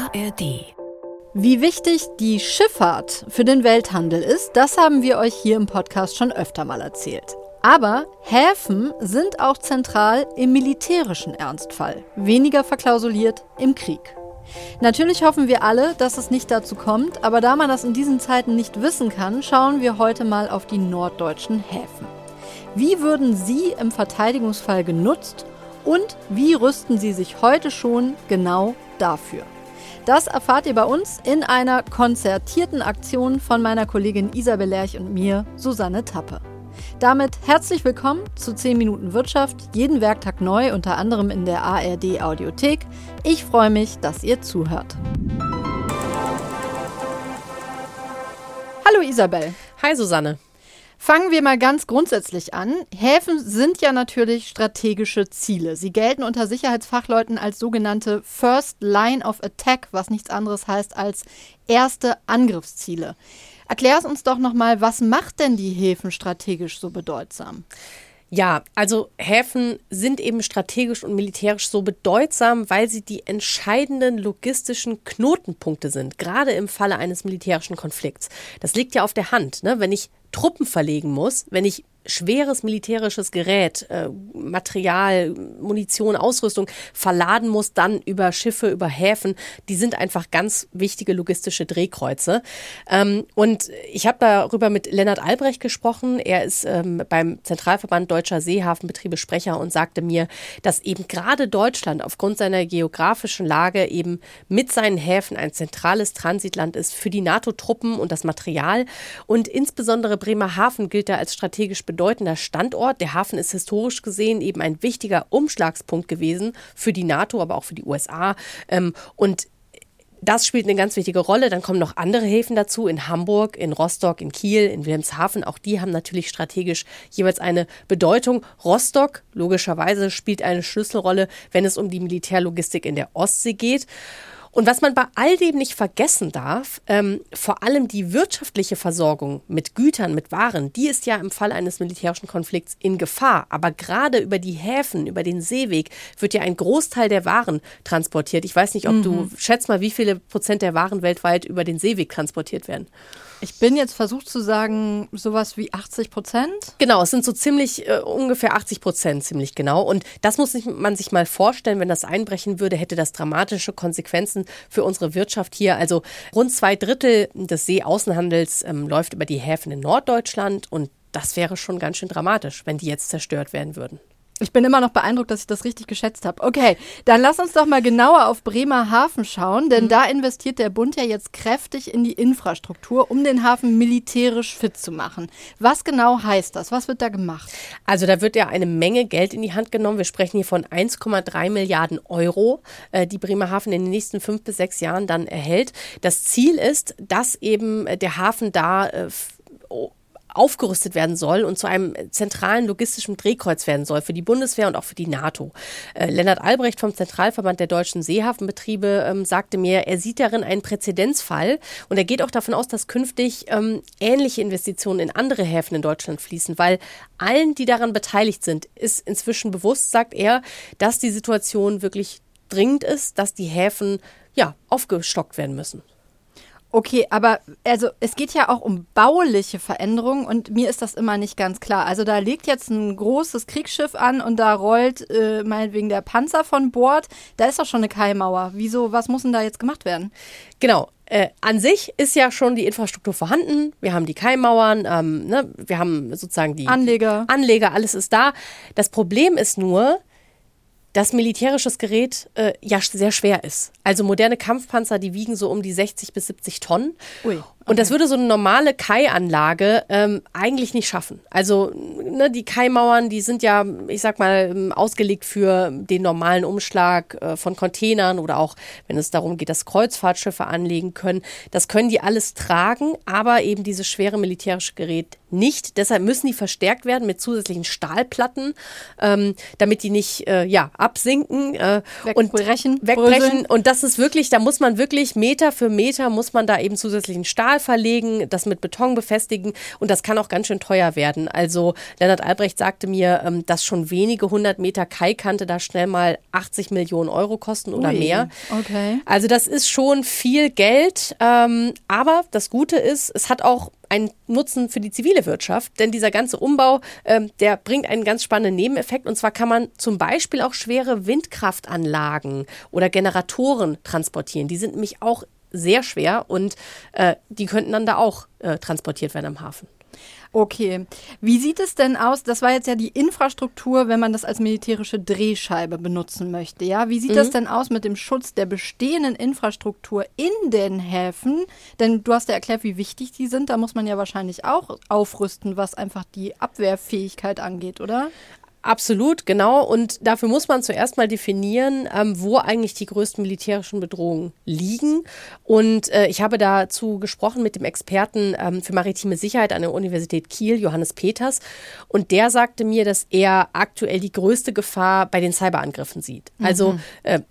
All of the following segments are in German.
ARD. Wie wichtig die Schifffahrt für den Welthandel ist, das haben wir euch hier im Podcast schon öfter mal erzählt. Aber Häfen sind auch zentral im militärischen Ernstfall, weniger verklausuliert im Krieg. Natürlich hoffen wir alle, dass es nicht dazu kommt, aber da man das in diesen Zeiten nicht wissen kann, schauen wir heute mal auf die norddeutschen Häfen. Wie würden sie im Verteidigungsfall genutzt und wie rüsten sie sich heute schon genau dafür? Das erfahrt ihr bei uns in einer konzertierten Aktion von meiner Kollegin Isabel Lerch und mir, Susanne Tappe. Damit herzlich willkommen zu 10 Minuten Wirtschaft, jeden Werktag neu, unter anderem in der ARD Audiothek. Ich freue mich, dass ihr zuhört. Hallo Isabel. Hi Susanne. Fangen wir mal ganz grundsätzlich an. Häfen sind ja natürlich strategische Ziele. Sie gelten unter Sicherheitsfachleuten als sogenannte First Line of Attack, was nichts anderes heißt als erste Angriffsziele. Erklär es uns doch nochmal, was macht denn die Häfen strategisch so bedeutsam? Ja, also Häfen sind eben strategisch und militärisch so bedeutsam, weil sie die entscheidenden logistischen Knotenpunkte sind, gerade im Falle eines militärischen Konflikts. Das liegt ja auf der Hand, ne? Wenn ich Truppen verlegen muss, wenn ich schweres militärisches Gerät, Material, Munition, Ausrüstung verladen muss, dann über Schiffe, über Häfen, die sind einfach ganz wichtige logistische Drehkreuze. Und ich habe darüber mit Lennart Albrecht gesprochen. Er ist beim Zentralverband Deutscher Seehafenbetriebe Sprecher und sagte mir, dass eben gerade Deutschland aufgrund seiner geografischen Lage eben mit seinen Häfen ein zentrales Transitland ist für die NATO-Truppen und das Material. Und insbesondere Bremerhaven gilt da als strategisch bedeutender Standort. Der Hafen ist historisch gesehen eben ein wichtiger Umschlagspunkt gewesen für die NATO, aber auch für die USA. Und das spielt eine ganz wichtige Rolle. Dann kommen noch andere Häfen dazu, in Hamburg, in Rostock, in Kiel, in Wilhelmshaven. Auch die haben natürlich strategisch jeweils eine Bedeutung. Rostock, logischerweise, spielt eine Schlüsselrolle, wenn es um die Militärlogistik in der Ostsee geht. Und was man bei all dem nicht vergessen darf, vor allem die wirtschaftliche Versorgung mit Gütern, mit Waren, die ist ja im Fall eines militärischen Konflikts in Gefahr. Aber gerade über die Häfen, über den Seeweg wird ja ein Großteil der Waren transportiert. Ich weiß nicht, ob du schätzt mal, wie viele Prozent der Waren weltweit über den Seeweg transportiert werden. Ich bin jetzt versucht zu sagen, sowas wie 80%? Genau, es sind so ziemlich ungefähr 80%, ziemlich genau. Und das muss man sich mal vorstellen, wenn das einbrechen würde, hätte das dramatische Konsequenzen für unsere Wirtschaft hier. Also rund 2/3 des Seeaußenhandels läuft über die Häfen in Norddeutschland und das wäre schon ganz schön dramatisch, wenn die jetzt zerstört werden würden. Ich bin immer noch beeindruckt, dass ich das richtig geschätzt habe. Okay, dann lass uns doch mal genauer auf Bremerhaven schauen, denn da investiert der Bund ja jetzt kräftig in die Infrastruktur, um den Hafen militärisch fit zu machen. Was genau heißt das? Was wird da gemacht? Also da wird ja eine Menge Geld in die Hand genommen. Wir sprechen hier von 1,3 Milliarden Euro, die Bremerhaven in den nächsten 5 bis 6 Jahren dann erhält. Das Ziel ist, dass eben der Hafen da aufgerüstet werden soll und zu einem zentralen logistischen Drehkreuz werden soll für die Bundeswehr und auch für die NATO. Lennart Albrecht vom Zentralverband der deutschen Seehafenbetriebe sagte mir, er sieht darin einen Präzedenzfall und er geht auch davon aus, dass künftig ähnliche Investitionen in andere Häfen in Deutschland fließen, weil allen, die daran beteiligt sind, ist inzwischen bewusst, sagt er, dass die Situation wirklich dringend ist, dass die Häfen aufgestockt werden müssen. Okay, aber also es geht ja auch um bauliche Veränderungen und mir ist das immer nicht ganz klar. Also da liegt jetzt ein großes Kriegsschiff an und da rollt meinetwegen der Panzer von Bord. Da ist doch schon eine Kaimauer. Wieso, was muss denn da jetzt gemacht werden? Genau. An sich ist ja schon die Infrastruktur vorhanden. Wir haben die Kaimauern, wir haben sozusagen die Anleger, alles ist da. Das Problem ist nur, dass militärisches Gerät sehr schwer ist. Also moderne Kampfpanzer, die wiegen so um die 60 bis 70 Tonnen. Ui, okay. Und das würde so eine normale Kai-Anlage eigentlich nicht schaffen. Also die Kaimauern, die sind ja, ich sag mal, ausgelegt für den normalen Umschlag von Containern oder auch, wenn es darum geht, dass Kreuzfahrtschiffe anlegen können. Das können die alles tragen, aber eben dieses schwere militärische Gerät nicht. Deshalb müssen die verstärkt werden mit zusätzlichen Stahlplatten, damit die nicht absinken wegbrechen. Und das ist wirklich, da muss man wirklich Meter für Meter muss man da eben zusätzlichen Stahl Stahl verlegen, das mit Beton befestigen und das kann auch ganz schön teuer werden. Also Lennart Albrecht sagte mir, dass schon wenige 100 Meter Kaikante da schnell mal 80 Millionen Euro kosten oder mehr. Okay. Also das ist schon viel Geld, aber das Gute ist, es hat auch einen Nutzen für die zivile Wirtschaft, denn dieser ganze Umbau, der bringt einen ganz spannenden Nebeneffekt und zwar kann man zum Beispiel auch schwere Windkraftanlagen oder Generatoren transportieren. Die sind nämlich auch sehr schwer und die könnten dann da auch transportiert werden am Hafen. Okay. Wie sieht es denn aus? Das war jetzt ja die Infrastruktur, wenn man das als militärische Drehscheibe benutzen möchte. Ja, wie sieht das denn aus mit dem Schutz der bestehenden Infrastruktur in den Häfen? Denn du hast ja erklärt, wie wichtig die sind. Da muss man ja wahrscheinlich auch aufrüsten, was einfach die Abwehrfähigkeit angeht, oder? Absolut, genau. Und dafür muss man zuerst mal definieren, wo eigentlich die größten militärischen Bedrohungen liegen. Und ich habe dazu gesprochen mit dem Experten für maritime Sicherheit an der Universität Kiel, Johannes Peters. Und der sagte mir, dass er aktuell die größte Gefahr bei den Cyberangriffen sieht. Also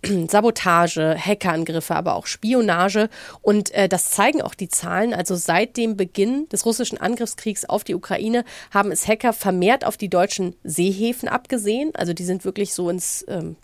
Sabotage, Hackerangriffe, aber auch Spionage. Und das zeigen auch die Zahlen. Also seit dem Beginn des russischen Angriffskriegs auf die Ukraine haben es Hacker vermehrt auf die deutschen Seehäfen abgesehen. Also die sind wirklich so ins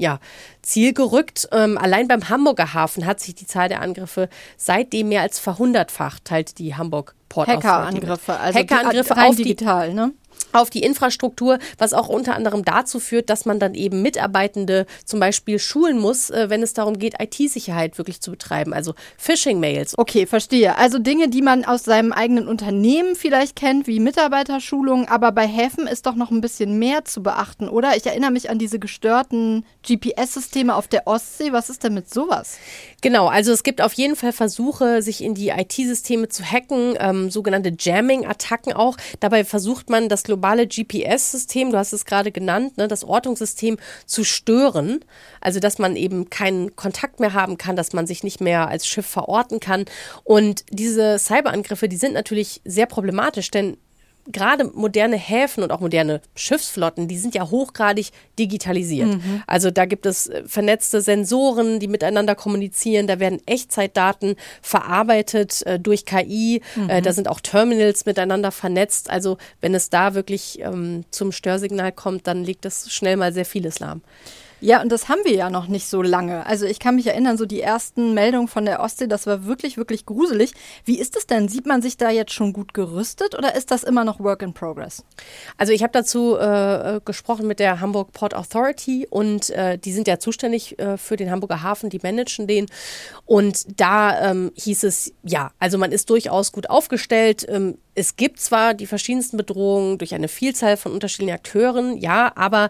Ziel gerückt. Allein beim Hamburger Hafen hat sich die Zahl der Angriffe seitdem mehr als verhundertfacht, teilt die Hamburg Port Authority. Hackerangriffe, also Hackerangriffe rein auf digital, ne? Auf die Infrastruktur, was auch unter anderem dazu führt, dass man dann eben Mitarbeitende zum Beispiel schulen muss, wenn es darum geht, IT-Sicherheit wirklich zu betreiben, also Phishing-Mails. Okay, verstehe. Also Dinge, die man aus seinem eigenen Unternehmen vielleicht kennt, wie Mitarbeiterschulungen, aber bei Häfen ist doch noch ein bisschen mehr zu beachten, oder? Ich erinnere mich an diese gestörten GPS-Systeme auf der Ostsee. Was ist denn mit sowas? Genau, also es gibt auf jeden Fall Versuche, sich in die IT-Systeme zu hacken, sogenannte Jamming-Attacken auch. Dabei versucht man, das globale GPS-System, du hast es gerade genannt, ne, das Ortungssystem zu stören. Also dass man eben keinen Kontakt mehr haben kann, dass man sich nicht mehr als Schiff verorten kann. Und diese Cyberangriffe, die sind natürlich sehr problematisch, denn gerade moderne Häfen und auch moderne Schiffsflotten, die sind ja hochgradig digitalisiert. Also da gibt es vernetzte Sensoren, die miteinander kommunizieren. Da werden Echtzeitdaten verarbeitet durch KI. Da sind auch Terminals miteinander vernetzt. Also wenn es da wirklich zum Störsignal kommt, dann legt das schnell mal sehr vieles lahm. Ja, und das haben wir ja noch nicht so lange. Also ich kann mich erinnern, so die ersten Meldungen von der Ostsee, das war wirklich, wirklich gruselig. Wie ist es denn? Sieht man sich da jetzt schon gut gerüstet oder ist das immer noch Work in Progress? Also ich habe dazu gesprochen mit der Hamburg Port Authority und die sind ja zuständig für den Hamburger Hafen, die managen den. Und da hieß es, ja, also man ist durchaus gut aufgestellt. Es gibt zwar die verschiedensten Bedrohungen durch eine Vielzahl von unterschiedlichen Akteuren, ja, aber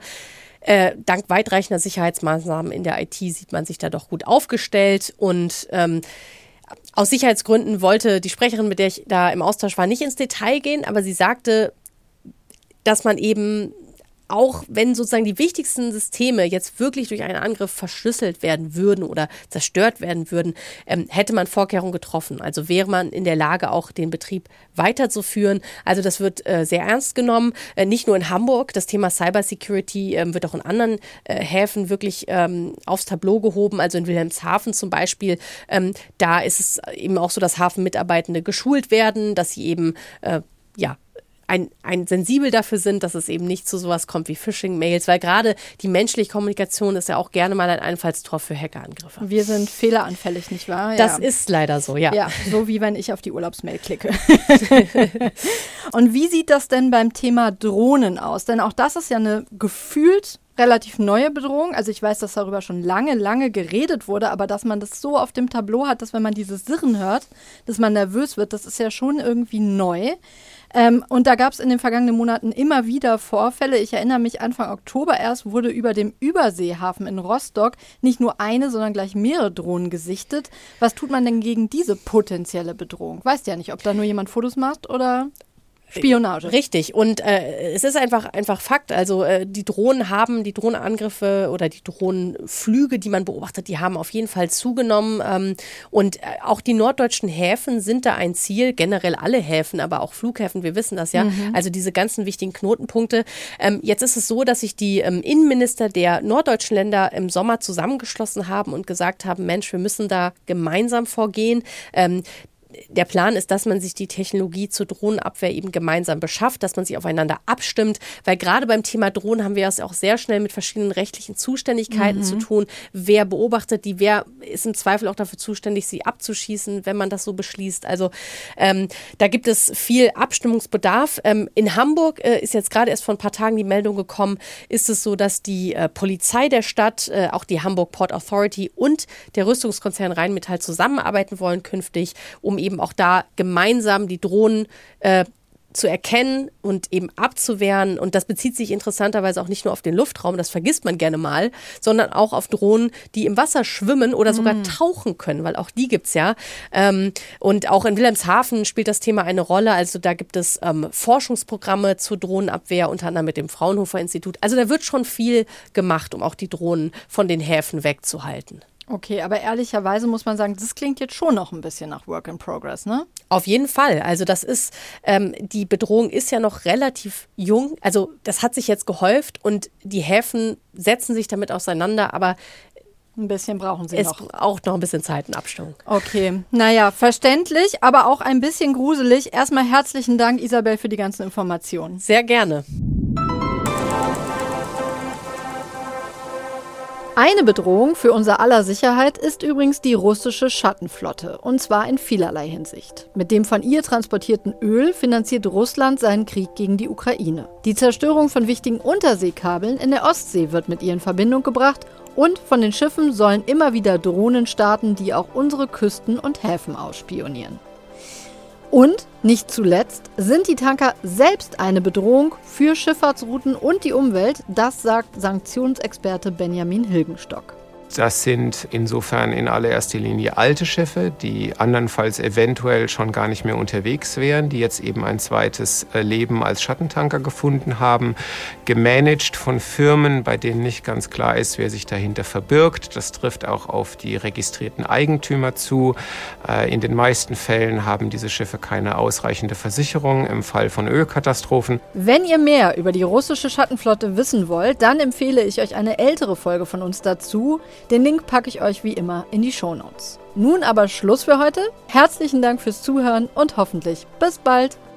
dank weitreichender Sicherheitsmaßnahmen in der IT sieht man sich da doch gut aufgestellt und aus Sicherheitsgründen wollte die Sprecherin, mit der ich da im Austausch war, nicht ins Detail gehen, aber sie sagte, dass man eben auch wenn sozusagen die wichtigsten Systeme jetzt wirklich durch einen Angriff verschlüsselt werden würden oder zerstört werden würden, hätte man Vorkehrungen getroffen. Also wäre man in der Lage, auch den Betrieb weiterzuführen. Also das wird sehr ernst genommen. Nicht nur in Hamburg. Das Thema Cybersecurity wird auch in anderen Häfen wirklich aufs Tableau gehoben. Also in Wilhelmshaven zum Beispiel. Da ist es eben auch so, dass Hafenmitarbeitende geschult werden, dass sie eben ein sensibel dafür sind, dass es eben nicht zu sowas kommt wie Phishing-Mails, weil gerade die menschliche Kommunikation ist ja auch gerne mal ein Einfallstor für Hackerangriffe. Wir sind fehleranfällig, nicht wahr? Das ist leider so, ja. Ja, so wie wenn ich auf die Urlaubsmail klicke. Und wie sieht das denn beim Thema Drohnen aus? Denn auch das ist ja eine gefühlt relativ neue Bedrohung. Also ich weiß, dass darüber schon lange geredet wurde, aber dass man das so auf dem Tableau hat, dass wenn man dieses Sirren hört, dass man nervös wird, das ist ja schon irgendwie neu. Und da gab es in den vergangenen Monaten immer wieder Vorfälle. Ich erinnere mich, Anfang Oktober erst wurde über dem Überseehafen in Rostock nicht nur eine, sondern gleich mehrere Drohnen gesichtet. Was tut man denn gegen diese potenzielle Bedrohung? Weißt ja nicht, ob da nur jemand Fotos macht oder Spionage. Richtig. Und es ist einfach Fakt. Also die Drohnenangriffe oder die Drohnenflüge, die man beobachtet, die haben auf jeden Fall zugenommen. Und auch die norddeutschen Häfen sind da ein Ziel. Generell alle Häfen, aber auch Flughäfen, wir wissen das ja. Also diese ganzen wichtigen Knotenpunkte. Jetzt ist es so, dass sich die Innenminister der norddeutschen Länder im Sommer zusammengeschlossen haben und gesagt haben, Mensch, wir müssen da gemeinsam vorgehen. der Plan ist, dass man sich die Technologie zur Drohnenabwehr eben gemeinsam beschafft, dass man sich aufeinander abstimmt, weil gerade beim Thema Drohnen haben wir es auch sehr schnell mit verschiedenen rechtlichen Zuständigkeiten zu tun. Wer beobachtet die, wer ist im Zweifel auch dafür zuständig, sie abzuschießen, wenn man das so beschließt. Also da gibt es viel Abstimmungsbedarf. In Hamburg ist jetzt gerade erst vor ein paar Tagen die Meldung gekommen, ist es so, dass die Polizei der Stadt, auch die Hamburg Port Authority und der Rüstungskonzern Rheinmetall zusammenarbeiten wollen künftig, um eben auch da gemeinsam die Drohnen zu erkennen und eben abzuwehren. Und das bezieht sich interessanterweise auch nicht nur auf den Luftraum, das vergisst man gerne mal, sondern auch auf Drohnen, die im Wasser schwimmen oder sogar tauchen können, weil auch die gibt's ja. Und auch in Wilhelmshaven spielt das Thema eine Rolle. Also da gibt es Forschungsprogramme zur Drohnenabwehr, unter anderem mit dem Fraunhofer Institut. Also da wird schon viel gemacht, um auch die Drohnen von den Häfen wegzuhalten. Okay, aber ehrlicherweise muss man sagen, das klingt jetzt schon noch ein bisschen nach Work in Progress, ne? Auf jeden Fall. Also das ist, die Bedrohung ist ja noch relativ jung. Also das hat sich jetzt gehäuft und die Häfen setzen sich damit auseinander, aber ein bisschen brauchen sie noch. Es braucht noch ein bisschen Zeit in Abstimmung. Okay, naja, verständlich, aber auch ein bisschen gruselig. Erstmal herzlichen Dank, Isabel, für die ganzen Informationen. Sehr gerne. Eine Bedrohung für unser aller Sicherheit ist übrigens die russische Schattenflotte, und zwar in vielerlei Hinsicht. Mit dem von ihr transportierten Öl finanziert Russland seinen Krieg gegen die Ukraine. Die Zerstörung von wichtigen Unterseekabeln in der Ostsee wird mit ihr in Verbindung gebracht und von den Schiffen sollen immer wieder Drohnen starten, die auch unsere Küsten und Häfen ausspionieren. Und, nicht zuletzt, sind die Tanker selbst eine Bedrohung für Schifffahrtsrouten und die Umwelt, das sagt Sanktionsexperte Benjamin Hilgenstock. Das sind insofern in allererster Linie alte Schiffe, die andernfalls eventuell schon gar nicht mehr unterwegs wären, die jetzt eben ein zweites Leben als Schattentanker gefunden haben, gemanagt von Firmen, bei denen nicht ganz klar ist, wer sich dahinter verbirgt. Das trifft auch auf die registrierten Eigentümer zu. In den meisten Fällen haben diese Schiffe keine ausreichende Versicherung im Fall von Ölkatastrophen. Wenn ihr mehr über die russische Schattenflotte wissen wollt, dann empfehle ich euch eine ältere Folge von uns dazu. Den Link packe ich euch wie immer in die Shownotes. Nun aber Schluss für heute. Herzlichen Dank fürs Zuhören und hoffentlich bis bald.